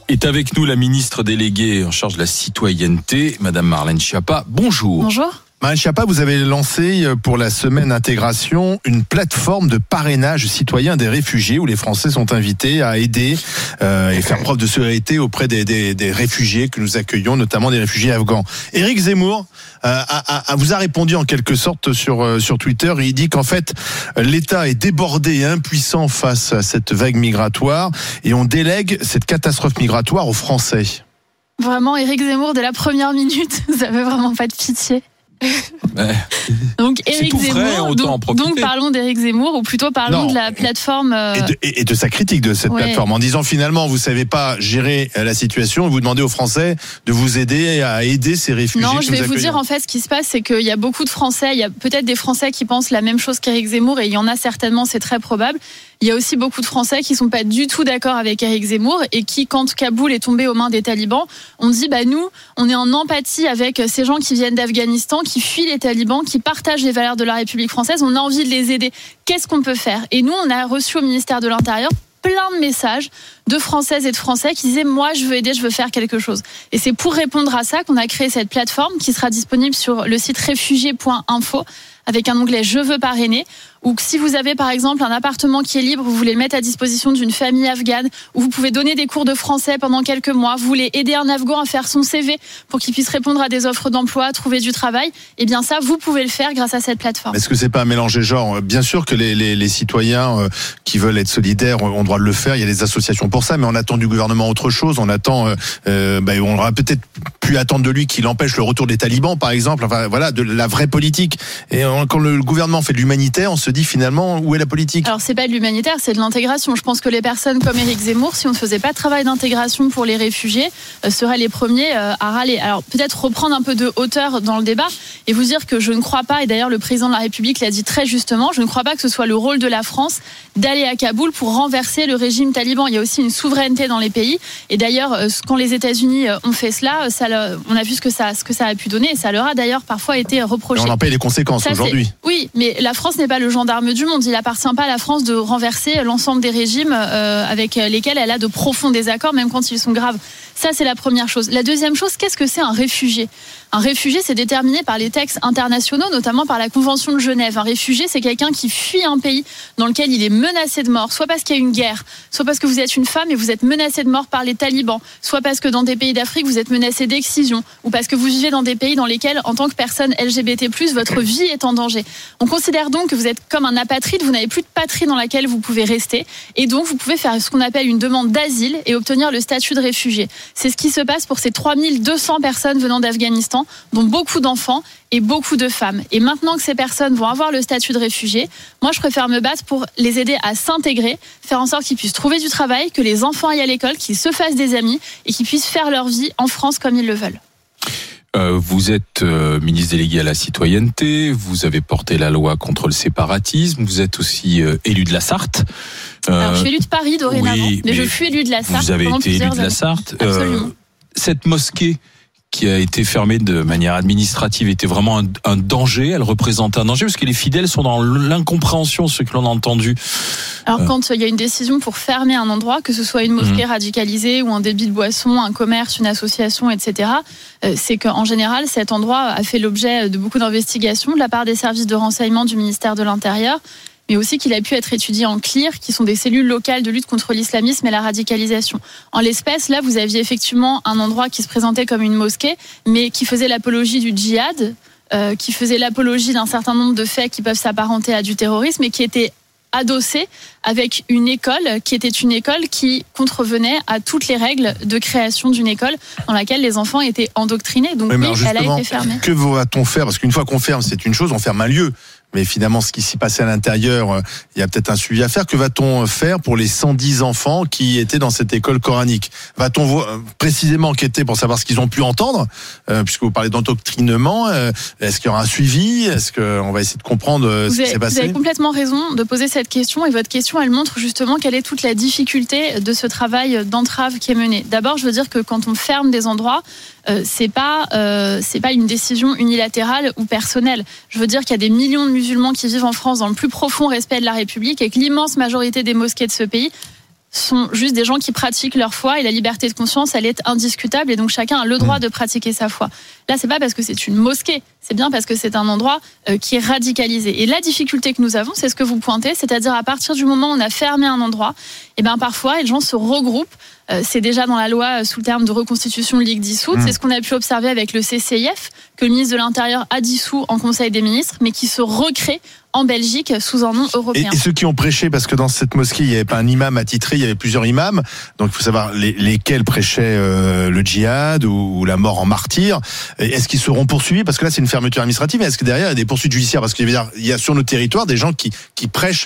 Est avec nous la ministre déléguée en charge de la citoyenneté, Madame Marlène Schiappa. Bonjour. Bonjour. Marlène Schiappa, vous avez lancé pour la semaine intégration une plateforme de parrainage citoyen des réfugiés où les Français sont invités à aider et faire preuve de solidarité auprès des réfugiés que nous accueillons, notamment des réfugiés afghans. Éric Zemmour vous a répondu en quelque sorte sur Twitter et il dit qu'en fait l'État est débordé et impuissant face à cette vague migratoire et on délègue cette catastrophe migratoire aux Français. Vraiment, Éric Zemmour, dès la première minute, vous avez vraiment pas de pitié. Donc Éric Zemmour, donc parlons d'Éric Zemmour ou plutôt parlons de la plateforme et de sa critique de cette plateforme en disant finalement vous savez pas gérer la situation et vous demandez aux Français de vous aider à aider ces réfugiés. Non, je vais vous dire en fait ce qui se passe, c'est qu'il y a beaucoup de Français, il y a peut-être des Français qui pensent la même chose qu'Éric Zemmour et il y en a certainement, c'est très probable. Il y a aussi beaucoup de Français qui sont pas du tout d'accord avec Éric Zemmour et qui, quand Kaboul est tombé aux mains des talibans, ont dit nous, on est en empathie avec ces gens qui viennent d'Afghanistan, qui fuient les talibans, qui partagent les valeurs de la République française. On a envie de les aider. Qu'est-ce qu'on peut faire ? Et nous, on a reçu au ministère de l'Intérieur plein de messages de Françaises et de Français qui disaient moi je veux aider, je veux faire quelque chose. Et c'est pour répondre à ça qu'on a créé cette plateforme qui sera disponible sur le site réfugiés.info avec un onglet je veux parrainer, ou si vous avez par exemple un appartement qui est libre, vous voulez le mettre à disposition d'une famille afghane, ou vous pouvez donner des cours de français pendant quelques mois, vous voulez aider un Afghan à faire son CV pour qu'il puisse répondre à des offres d'emploi, trouver du travail, et bien ça vous pouvez le faire grâce à cette plateforme. Est-ce que c'est pas un mélange des genres ? Bien sûr que les citoyens qui veulent être solidaires ont le droit de le faire, il y a des associations pour ça, mais on attend du gouvernement autre chose, on attend on aurait peut-être pu attendre de lui qu'il empêche le retour des talibans par exemple, enfin voilà, de la vraie politique. Et quand le gouvernement fait de l'humanitaire, on se dit finalement où est la politique ? Alors c'est pas de l'humanitaire, c'est de l'intégration. Je pense que les personnes comme Éric Zemmour, si on ne faisait pas de travail d'intégration pour les réfugiés, seraient les premiers à râler. Alors peut-être reprendre un peu de hauteur dans le débat et vous dire que je ne crois pas, et d'ailleurs le président de la République l'a dit très justement, je ne crois pas que ce soit le rôle de la France d'aller à Kaboul pour renverser le régime taliban. Il y a aussi une souveraineté dans les pays et d'ailleurs quand les États-Unis ont fait cela, on a vu ce que ça a pu donner et ça leur a d'ailleurs parfois été reproché. Et on en paye les conséquences aujourd'hui. Oui, mais la France n'est pas le gendarme du monde. Il appartient pas à la France de renverser l'ensemble des régimes avec lesquels elle a de profonds désaccords, même quand ils sont graves. Ça, c'est la première chose. La deuxième chose, qu'est-ce que c'est un réfugié ? Un réfugié, c'est déterminé par les textes internationaux, notamment par la Convention de Genève. Un réfugié, c'est quelqu'un qui fuit un pays dans lequel il est menacé de mort, soit parce qu'il y a une guerre, soit parce que vous êtes une femme et vous êtes menacé de mort par les talibans, soit parce que dans des pays d'Afrique, vous êtes menacé d'excision, ou parce que vous vivez dans des pays dans lesquels, en tant que personne LGBT+, votre vie est en danger. On considère donc que vous êtes comme un apatride, vous n'avez plus de patrie dans laquelle vous pouvez rester, et donc vous pouvez faire ce qu'on appelle une demande d'asile et obtenir le statut de réfugié. C'est ce qui se passe pour ces 3200 personnes venant d'Afghanistan, dont beaucoup d'enfants et beaucoup de femmes. Et maintenant que ces personnes vont avoir le statut de réfugié, moi je préfère me battre pour les aider à s'intégrer, faire en sorte qu'ils puissent trouver du travail, que les enfants aillent à l'école, qu'ils se fassent des amis et qu'ils puissent faire leur vie en France comme ils le veulent. Vous êtes ministre délégué à la citoyenneté, vous avez porté la loi contre le séparatisme, vous êtes aussi élu de la Sarthe. Alors je suis élu de Paris dorénavant, mais je suis élu de la Sarthe. Vous avez été élu de la Sarthe. Cette mosquée qui a été fermée de manière administrative était vraiment un danger, elle représente un danger parce que les fidèles sont dans l'incompréhension, ce que l'on a entendu. Alors quand il y a une décision pour fermer un endroit, que ce soit une mosquée radicalisée ou un débit de boissons, un commerce, une association, etc., c'est qu'en général cet endroit a fait l'objet de beaucoup d'investigations de la part des services de renseignement du ministère de l'Intérieur, mais aussi qu'il a pu être étudié en CLIR, qui sont des cellules locales de lutte contre l'islamisme et la radicalisation. En l'espèce, là, vous aviez effectivement un endroit qui se présentait comme une mosquée, mais qui faisait l'apologie du djihad, qui faisait l'apologie d'un certain nombre de faits qui peuvent s'apparenter à du terrorisme, et qui était adossé avec une école qui était une école qui contrevenait à toutes les règles de création d'une école dans laquelle les enfants étaient endoctrinés. Donc oui, elle a été fermée. Que va-t-on faire ? Parce qu'une fois qu'on ferme, c'est une chose, on ferme un lieu. Mais finalement, ce qui s'y passait à l'intérieur, il y a peut-être un suivi à faire. Que va-t-on faire pour les 110 enfants qui étaient dans cette école coranique ? Va-t-on précisément enquêter pour savoir ce qu'ils ont pu entendre ? Puisque vous parlez d'endoctrinement, est-ce qu'il y aura un suivi ? Est-ce qu'on va essayer de comprendre ce qui s'est passé ? Vous avez complètement raison de poser cette question, et votre question, elle montre justement quelle est toute la difficulté de ce travail d'entrave qui est mené. D'abord, je veux dire que quand on ferme des endroits, c'est pas une décision unilatérale ou personnelle. Je veux dire qu'il y a des millions de musulmans qui vivent en France dans le plus profond respect de la République et que l'immense majorité des mosquées de ce pays sont juste des gens qui pratiquent leur foi et la liberté de conscience, elle est indiscutable et donc chacun a le droit de pratiquer sa foi. Là, c'est pas parce que c'est une mosquée, c'est bien parce que c'est un endroit qui est radicalisé. Et la difficulté que nous avons, c'est ce que vous pointez, c'est-à-dire à partir du moment où on a fermé un endroit, et ben parfois les gens se regroupent. C'est déjà dans la loi sous le terme de reconstitution de ligue dissoute. C'est ce qu'on a pu observer avec le CCIF, que le ministre de l'Intérieur a dissous en Conseil des ministres, mais qui se recrée en Belgique sous un nom européen. Et ceux qui ont prêché, parce que dans cette mosquée, il n'y avait pas un imam attitré, il y avait plusieurs imams. Donc il faut savoir lesquels prêchaient le djihad ou la mort en martyr. Est-ce qu'ils seront poursuivis? Parce que là, c'est une fermeture administrative. Mais est-ce que derrière, il y a des poursuites judiciaires? Parce qu'il y a sur nos territoires des gens qui prêchent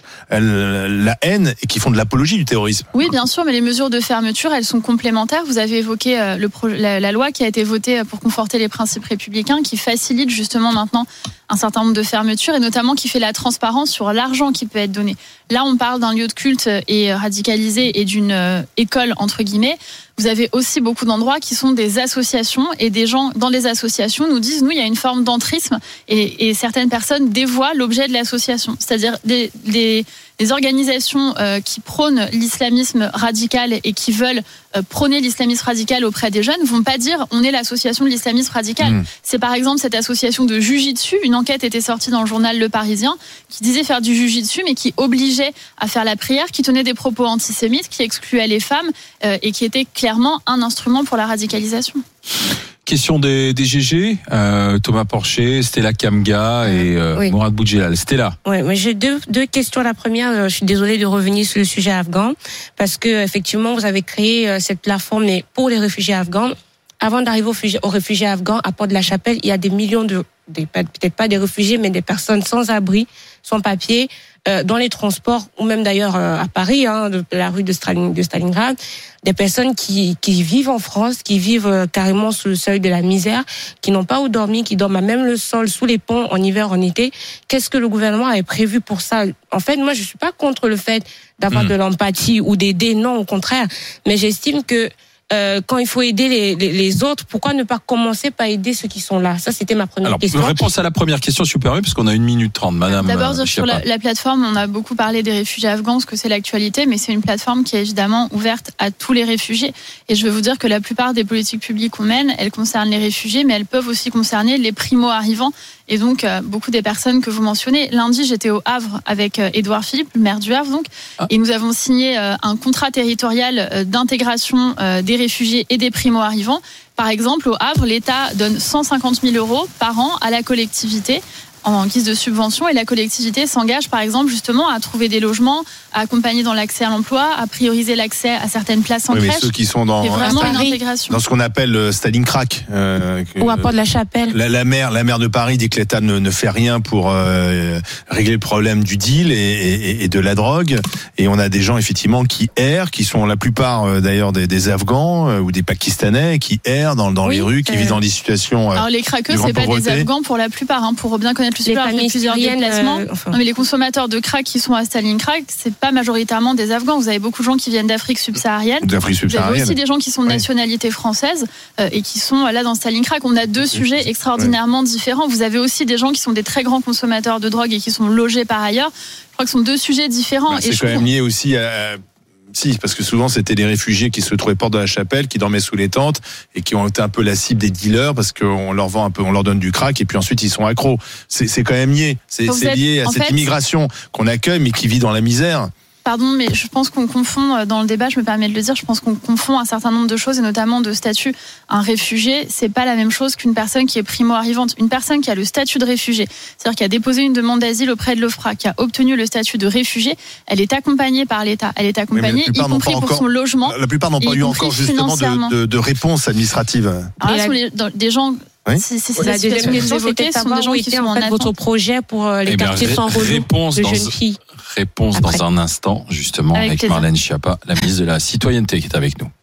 la haine et qui font de l'apologie du terrorisme. Oui, bien sûr, mais les mesures de fermeture, elles sont complémentaires. Vous avez évoqué la loi qui a été votée pour conforter les principes républicains, qui facilite justement maintenant un certain nombre de fermetures et notamment qui fait la transparence sur l'argent qui peut être donné. Là, on parle d'un lieu de culte et radicalisé et d'une école, entre guillemets. Vous avez aussi beaucoup d'endroits qui sont des associations et des gens dans les associations nous disent, nous, il y a une forme d'entrisme et certaines personnes dévoient l'objet de l'association. C'est-à-dire des organisations qui prônent l'islamisme radical et qui veulent prôner l'islamisme radical auprès des jeunes vont pas dire on est l'association de l'islamisme radical. C'est par exemple cette association de Jujitsu. Une enquête était sortie dans le journal Le Parisien qui disait faire du Jujitsu mais qui obligeait à faire la prière, qui tenait des propos antisémites, qui excluait les femmes et qui était clairement un instrument pour la radicalisation. Question des GG, Thomas Porcher, Stella Kamga et oui. Mourad Boudjelal. Stella. Oui, mais j'ai deux questions. La première, je suis désolée de revenir sur le sujet afghan, parce que effectivement, vous avez créé cette plateforme pour les réfugiés afghans. Avant d'arriver aux réfugiés afghans, à Port-de-la-Chapelle, il y a des millions peut-être pas des réfugiés, mais des personnes sans abri, sans papier, dans les transports, ou même d'ailleurs à Paris, de la rue de Stalingrad, des personnes qui vivent en France, qui vivent carrément sous le seuil de la misère, qui n'ont pas où dormir, qui dorment à même le sol, sous les ponts, en hiver, en été. Qu'est-ce que le gouvernement avait prévu pour ça? En fait, moi, je suis pas contre le fait d'avoir de l'empathie ou d'aider, non, au contraire. Mais j'estime que quand il faut aider les autres, pourquoi ne pas commencer par aider ceux qui sont là? Ça, c'était ma première question. Réponse à la première question, si vous permettez, parce qu'on a 1 minute 30, madame. D'abord, sur la plateforme, on a beaucoup parlé des réfugiés afghans, parce que c'est l'actualité, mais c'est une plateforme qui est évidemment ouverte à tous les réfugiés. Et je vais vous dire que la plupart des politiques publiques qu'on mène, elles concernent les réfugiés, mais elles peuvent aussi concerner les primo-arrivants. Et donc, beaucoup des personnes que vous mentionnez. Lundi, j'étais au Havre avec Édouard Philippe, le maire du Havre, donc. Et nous avons signé un contrat territorial d'intégration des réfugiés et des primo-arrivants. Par exemple, au Havre, l'État donne 150 000 € par an à la collectivité en guise de subvention, et la collectivité s'engage par exemple justement à trouver des logements, à accompagner dans l'accès à l'emploi, à prioriser l'accès à certaines places en crèche. Mais ceux qui sont dans une intégration. Dans ce qu'on appelle Stalingrad, ou à Port-de-la-Chapelle. La maire de Paris dit que l'État ne fait rien pour régler le problème du deal et de la drogue, et on a des gens effectivement qui errent, qui sont la plupart d'ailleurs des Afghans ou des Pakistanais qui errent dans les rues, qui vivent dans des situations alors les craqueux, c'est pas des Afghans pour la plupart, pour bien connaître le sujet, après plusieurs déplacements. Non, mais les consommateurs de crack qui sont à Stalingrad, c'est pas majoritairement des Afghans. Vous avez beaucoup de gens qui viennent d'Afrique subsaharienne. Vous avez aussi des gens qui sont de nationalité française et qui sont là dans Stalingrad. On a deux sujets extraordinairement différents. Vous avez aussi des gens qui sont des très grands consommateurs de drogue et qui sont logés par ailleurs. Je crois que ce sont deux sujets différents. C'est quand même lié aussi à... Si, parce que souvent c'était les réfugiés qui se trouvaient porte de la Chapelle, qui dormaient sous les tentes et qui ont été un peu la cible des dealers parce qu'on leur vend un peu, on leur donne du crack et puis ensuite ils sont accros. C'est quand même lié. C'est lié à cette immigration qu'on accueille mais qui vit dans la misère. Pardon, mais je pense qu'on confond dans le débat, je me permets de le dire, je pense qu'on confond un certain nombre de choses et notamment de statut. Un réfugié, c'est pas la même chose qu'une personne qui est primo-arrivante. Une personne qui a le statut de réfugié, c'est-à-dire qui a déposé une demande d'asile auprès de l'OFPRA, qui a obtenu le statut de réfugié, elle est accompagnée par l'État. Elle est accompagnée, y compris pour son logement. La plupart n'ont pas eu encore justement de réponse administrative. Alors là, des gens... Oui. La deuxième question, c'était savoir où était en fait votre projet pour les quartiers sans relou de jeunes filles. Réponse après. Dans un instant, justement, avec Marlène Schiappa, la ministre de la Citoyenneté qui est avec nous.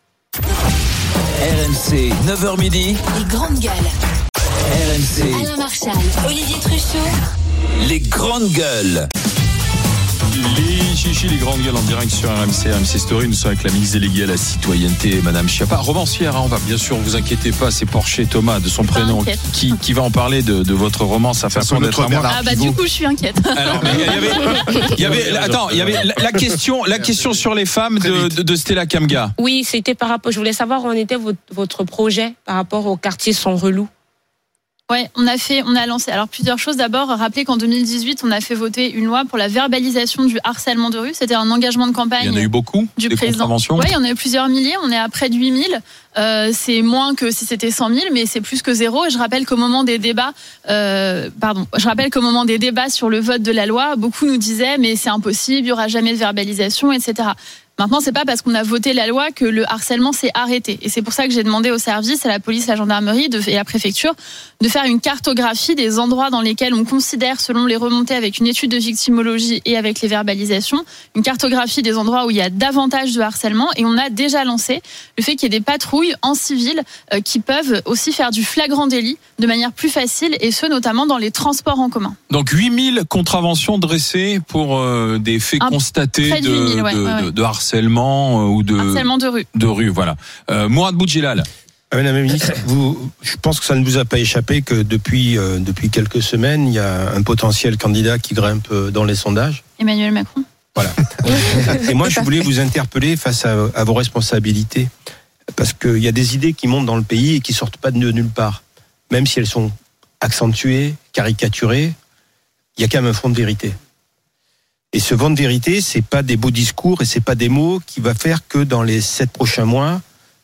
RMC, 9h midi. Les grandes gueules. RMC. Alain Marchal, Olivier Truchot. Les grandes gueules. Les chichis, les grandes gueules en direct sur RMC Story. Nous sommes avec la ministre déléguée à la citoyenneté, Madame Schiappa. Romancière, on va bien sûr, vous inquiétez pas, c'est Porcher Thomas, de son prénom, qui va en parler de votre roman, sa façon d'être à moi. Ah bah du coup, je suis inquiète. Alors, mais il y avait la question sur les femmes de Stella Kamga. Oui, c'était par rapport, je voulais savoir où en était votre projet par rapport au quartier sans relou. Ouais, on a lancé alors plusieurs choses. D'abord, rappelez qu'en 2018, on a fait voter une loi pour la verbalisation du harcèlement de rue. C'était un engagement de campagne. Il y en a eu beaucoup, du des président. contraventions. Oui, il y en a eu plusieurs milliers. On est à près de 8000. C'est moins que si c'était 100 000, mais c'est plus que zéro. Et je rappelle qu'au moment des débats, sur le vote de la loi, beaucoup nous disaient mais c'est impossible, il y aura jamais de verbalisation, etc. Maintenant, c'est pas parce qu'on a voté la loi que le harcèlement s'est arrêté. Et c'est pour ça que j'ai demandé aux services, à la police, à la gendarmerie et à la préfecture de faire une cartographie des endroits dans lesquels on considère, selon les remontées avec une étude de victimologie et avec les verbalisations, une cartographie des endroits où il y a davantage de harcèlement. Et on a déjà lancé le fait qu'il y ait des patrouilles en civil qui peuvent aussi faire du flagrant délit de manière plus facile, et ce, notamment dans les transports en commun. Donc 8000 contraventions dressées pour des faits constatés de harcèlement ou de harcèlement de rue. Voilà. Mourad Boudjelal. Madame la ministre, je pense que ça ne vous a pas échappé que depuis quelques semaines, il y a un potentiel candidat qui grimpe dans les sondages. Emmanuel Macron. Voilà. Et moi, je voulais vous interpeller face à vos responsabilités, parce qu'il y a des idées qui montent dans le pays et qui sortent pas de nulle part. Même si elles sont accentuées, caricaturées, il y a quand même un fond de vérité. Et ce fond de vérité, c'est pas des beaux discours et c'est pas des mots qui va faire que dans les 7 prochains mois,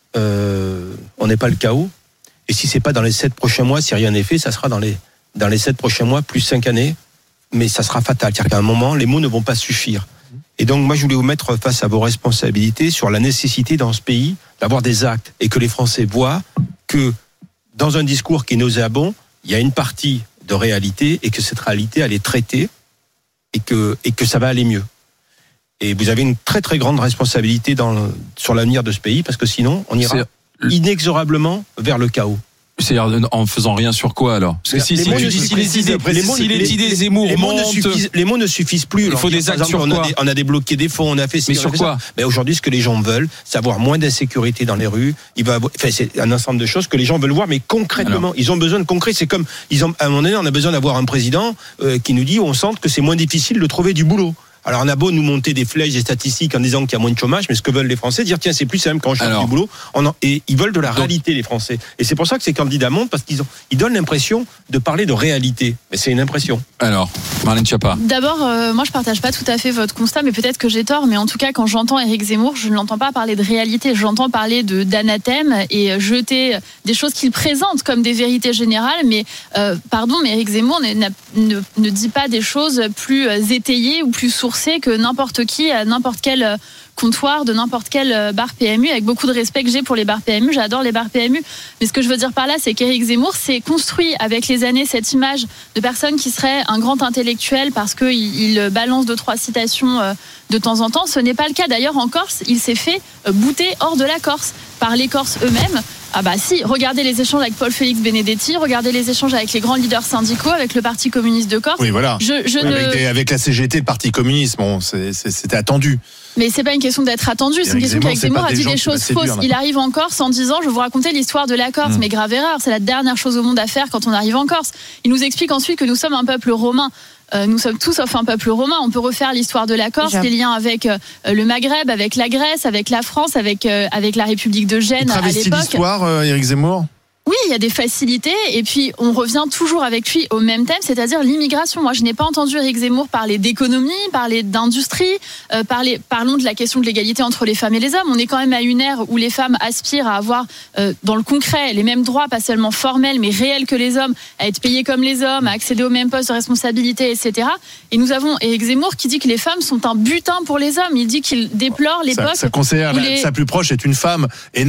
on n'est pas le chaos. Et si c'est pas dans les 7 prochains mois, si rien n'est fait, ça sera dans les 7 prochains mois, plus 5 années, mais ça sera fatal. C'est-à-dire qu'à un moment, les mots ne vont pas suffire. Et donc, moi, je voulais vous mettre face à vos responsabilités sur la nécessité dans ce pays d'avoir des actes et que les Français voient que dans un discours qui est nauséabond, il y a une partie de réalité et que cette réalité, elle est traitée et que ça va aller mieux. Et vous avez une très très grande responsabilité sur l'avenir de ce pays, parce que sinon, on ira inexorablement vers le chaos. C'est-à-dire en faisant rien sur quoi alors? Parce que si les idées Zemmour montent, les mots ne suffisent plus. Il faut des actes sur quoi? On a débloqué des fonds, on a fait. Mais sur quoi? Mais aujourd'hui, ce que les gens veulent, c'est avoir moins d'insécurité dans les rues. C'est un ensemble de choses que les gens veulent voir, mais concrètement, alors, ils ont besoin de concret. C'est comme à un moment donné, on a besoin d'avoir un président qui nous dit, on sent que c'est moins difficile de trouver du boulot. Alors on a beau nous monter des flèches, des statistiques en disant qu'il y a moins de chômage, mais ce que veulent les Français, dire tiens c'est plus simple quand on cherche du boulot. Et ils veulent de la réalité, les Français. Et c'est pour ça que ces candidats montent, parce qu'ils donnent l'impression de parler de réalité. Mais c'est une impression. Alors, Marlène Schiappa. D'abord, moi je partage pas tout à fait votre constat, mais peut-être que j'ai tort. Mais en tout cas, quand j'entends Éric Zemmour, je ne l'entends pas parler de réalité. J'entends parler d'anathème et jeter des choses qu'il présente comme des vérités générales. Mais mais Éric Zemmour ne dit pas des choses plus étayées ou plus sourcées que n'importe qui à n'importe quel comptoir de n'importe quel bar PMU, avec beaucoup de respect que j'ai pour les bars PMU. J'adore les bars PMU. Mais ce que je veux dire par là, c'est qu'Éric Zemmour s'est construit avec les années cette image de personne qui serait un grand intellectuel parce qu'il balance 2-3 citations de temps en temps. Ce n'est pas le cas. D'ailleurs, en Corse, il s'est fait bouter hors de la Corse par les Corses eux-mêmes. Ah bah si, regardez les échanges avec Paul-Félix Benedetti, regardez les échanges avec les grands leaders syndicaux, avec le Parti communiste de Corse. Oui, voilà. Avec la CGT, le Parti communiste, bon, c'était attendu. Mais c'est pas une question d'être attendu, c'est une question qu'Éric Zemmour a dit des choses fausses. Il arrive en Corse en disant, je vais vous raconter l'histoire de la Corse, mais grave erreur, c'est la dernière chose au monde à faire quand on arrive en Corse. Il nous explique ensuite que nous sommes un peuple romain. Nous sommes tous sauf un peuple romain. On peut refaire l'histoire de la Corse, les liens avec le Maghreb, avec la Grèce, avec la France, avec la République de Gênes à l'époque. Il travestit l'histoire, Éric Zemmour ? Oui, il y a des facilités et puis on revient toujours avec lui au même thème, c'est-à-dire l'immigration. Moi, je n'ai pas entendu Éric Zemmour parler d'économie, parler d'industrie, parlons de la question de l'égalité entre les femmes et les hommes. On est quand même à une ère où les femmes aspirent à avoir dans le concret les mêmes droits, pas seulement formels mais réels que les hommes, à être payées comme les hommes, à accéder aux mêmes postes de responsabilité, etc. Et nous avons Éric Zemmour qui dit que les femmes sont un butin pour les hommes. Il dit qu'il déplore l'époque. Sa conseillère, sa plus proche est une femme énarque.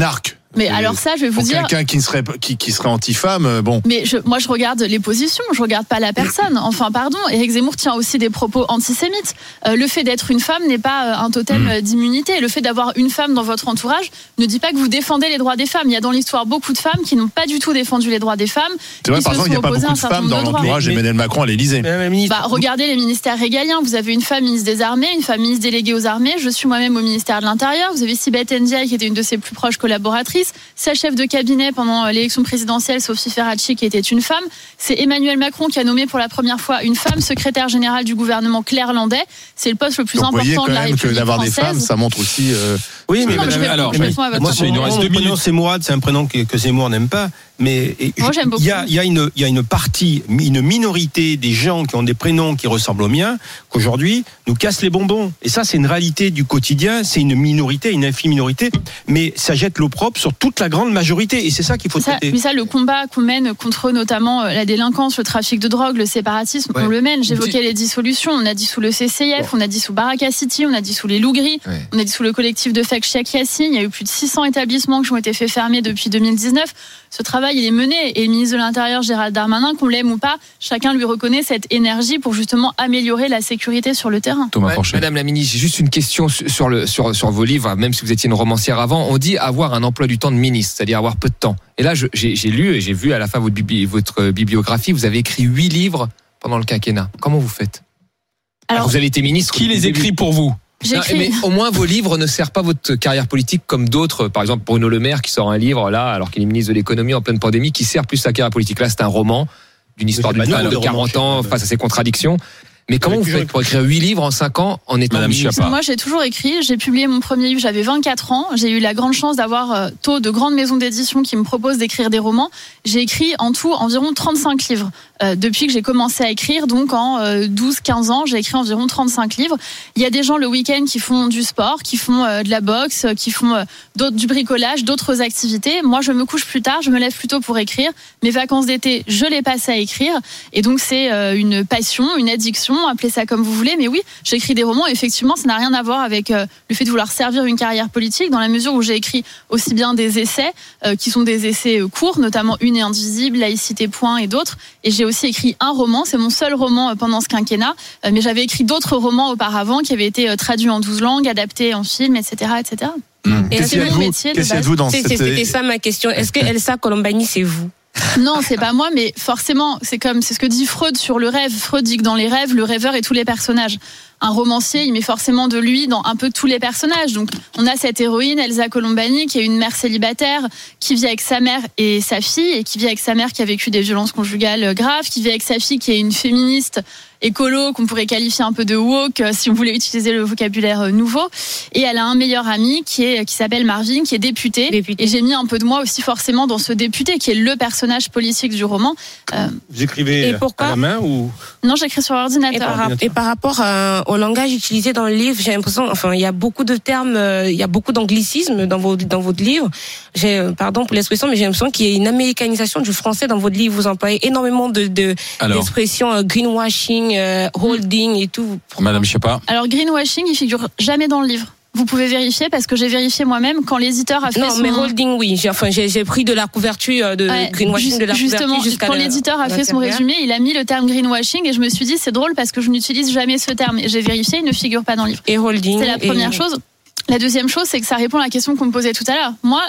Mais alors ça, je vais vous dire. Quelqu'un qui serait anti-femme, bon. Mais moi, je regarde les positions, je regarde pas la personne. Enfin, pardon. Éric Zemmour tient aussi des propos antisémites. Le fait d'être une femme n'est pas un totem d'immunité. Le fait d'avoir une femme dans votre entourage ne dit pas que vous défendez les droits des femmes. Il y a dans l'histoire beaucoup de femmes qui n'ont pas du tout défendu les droits des femmes. C'est vrai, par exemple, il n'y a pas beaucoup de femmes dans l'entourage d'Emmanuel Macron à l'Élysée. Regardez les ministères régaliens. Vous avez une femme ministre des Armées, une femme ministre déléguée aux Armées. Je suis moi-même au ministère de l'Intérieur. Vous avez Sibeth Ndiaye qui était une de ses plus proches collaboratrices. Sa chef de cabinet pendant l'élection présidentielle, Sophie Ferracci, qui était une femme. C'est Emmanuel Macron qui a nommé pour la première fois une femme secrétaire générale du gouvernement Claire Landais. C'est le poste le plus important de la République française. D'avoir des femmes, ça montre aussi. Oui, mais alors, moi, il nous reste 2 minutes. C'est Mourad, c'est un prénom que Zemmour n'aime pas. Mais moi, j'aime beaucoup. Il y a une partie, une minorité des gens qui ont des prénoms qui ressemblent aux miens, qu'aujourd'hui nous cassent les bonbons. Et ça, c'est une réalité du quotidien. C'est une minorité, une infime minorité, mais ça jette l'opprobre sur toute la grande majorité. Et c'est ça qu'il faut traiter. Mais ça, le combat qu'on mène contre notamment la délinquance, le trafic de drogue, le séparatisme, on le mène. J'évoquais les dissolutions. On a dissous le CCIF, on a dissous Baraka City, on a dissous les Loups Gris, on a dissous le collectif de Fek Cheikh Yassine. Il y a eu plus de 600 établissements qui ont été fait fermer depuis 2019. Ce travail, il est mené, et le ministre de l'Intérieur, Gérald Darmanin, qu'on l'aime ou pas, chacun lui reconnaît cette énergie pour justement améliorer la sécurité sur le terrain. Thomas Porcher. Madame la ministre, j'ai juste une question sur vos livres, même si vous étiez une romancière avant. On dit avoir un emploi du temps de ministre, c'est-à-dire avoir peu de temps. Et là, j'ai lu et j'ai vu à la fin votre bibliographie, vous avez écrit 8 livres pendant le quinquennat. Comment vous faites ? Alors, vous avez été ministre. Qui les écrit pour vous ? Non, mais au moins vos livres ne servent pas votre carrière politique comme d'autres, par exemple Bruno Le Maire qui sort un livre là alors qu'il est ministre de l'économie en pleine pandémie, qui sert plus sa carrière politique. Là c'est un roman d'une histoire d'une femme de 40 ans face à ses contradictions. Mais comment vous faites pour écrire 8 livres en 5 ans en étant ministre ? Moi, j'ai toujours écrit. J'ai publié mon premier livre, j'avais 24 ans. J'ai eu la grande chance d'avoir tôt de grandes maisons d'édition qui me proposent d'écrire des romans. J'ai écrit en tout environ 35 livres. Depuis que j'ai commencé à écrire, donc en 12-15 ans, j'ai écrit environ 35 livres. Il y a des gens le week-end qui font du sport, qui font de la boxe, qui font du bricolage, d'autres activités. Moi, je me couche plus tard, je me lève plus tôt pour écrire. Mes vacances d'été, je les passe à écrire. Et donc, c'est une passion, une addiction, appelez ça comme vous voulez. Mais oui, j'écris des romans. Effectivement, ça n'a rien à voir avec le fait de vouloir servir une carrière politique, dans la mesure où j'ai écrit aussi bien des essais, qui sont des essais courts, notamment Une et Indivisible, Laïcité Point et d'autres. Et j'ai aussi écrit un roman, c'est mon seul roman pendant ce quinquennat, mais j'avais écrit d'autres romans auparavant qui avaient été traduits en 12 langues, adaptés en film, etc. etc. Et c'est mon métier de base. C'était ça ma question. Est-ce que Elsa Colombani, c'est vous ? Non, c'est pas moi, mais forcément, c'est ce que dit Freud sur le rêve. Freud dit que dans les rêves, le rêveur est tous les personnages. Un romancier, il met forcément de lui dans un peu tous les personnages. Donc, on a cette héroïne, Elsa Colombani, qui est une mère célibataire, qui vit avec sa mère et sa fille, et qui vit avec sa mère qui a vécu des violences conjugales graves, qui vit avec sa fille qui est une féministe écolo, qu'on pourrait qualifier un peu de woke, si on voulait utiliser le vocabulaire nouveau. Et elle a un meilleur ami qui s'appelle Marvin, qui est député. Et j'ai mis un peu de moi aussi forcément dans ce député, qui est le personnage politique du roman. Vous écrivez à la main ou... Non, j'écris sur ordinateur. Et par rapport au langage utilisé dans le livre, j'ai l'impression, il y a beaucoup de termes, il y a beaucoup d'anglicismes dans votre livre. Pardon pour l'expression, mais j'ai l'impression qu'il y a une américanisation du français dans votre livre. Vous employez énormément d'expressions greenwashing, holding et tout. Madame Schiappa. Alors greenwashing, il figure jamais dans le livre. Vous pouvez vérifier parce que j'ai vérifié moi-même quand l'éditeur a fait mais holding, oui. J'ai pris de la couverture de greenwashing de la justement, couverture quand l'éditeur a fait son résumé, il a mis le terme greenwashing et je me suis dit c'est drôle parce que je n'utilise jamais ce terme. Et j'ai vérifié, il ne figure pas dans le livre. Et holding. C'est la première chose. La deuxième chose, c'est que ça répond à la question qu'on me posait tout à l'heure. Moi,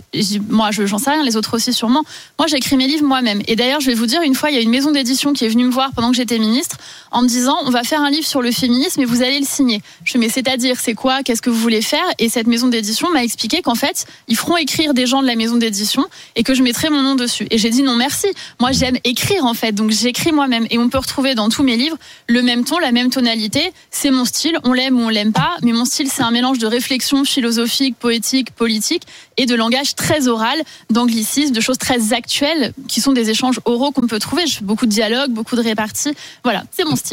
j'en sais rien, les autres aussi sûrement. Moi, j'écris mes livres moi-même. Et d'ailleurs, je vais vous dire, une fois, il y a une maison d'édition qui est venue me voir pendant que j'étais ministre, en me disant, on va faire un livre sur le féminisme et vous allez le signer. Je me dis, mais c'est-à-dire, c'est quoi? Qu'est-ce que vous voulez faire? Et cette maison d'édition m'a expliqué qu'en fait, ils feront écrire des gens de la maison d'édition et que je mettrai mon nom dessus. Et j'ai dit non, merci. Moi, j'aime écrire, en fait. Donc, j'écris moi-même. Et on peut retrouver dans tous mes livres le même ton, la même tonalité. C'est mon style. On l'aime ou on l'aime pas. Mais mon style, c'est un mélange de réflexion philosophique, poétique, politique et de langage très oral, d'anglicisme, de choses très actuelles qui sont des échanges oraux qu'on peut trouver. Je fais beaucoup de dialogues, beaucoup de réparties. Voilà, c'est mon style.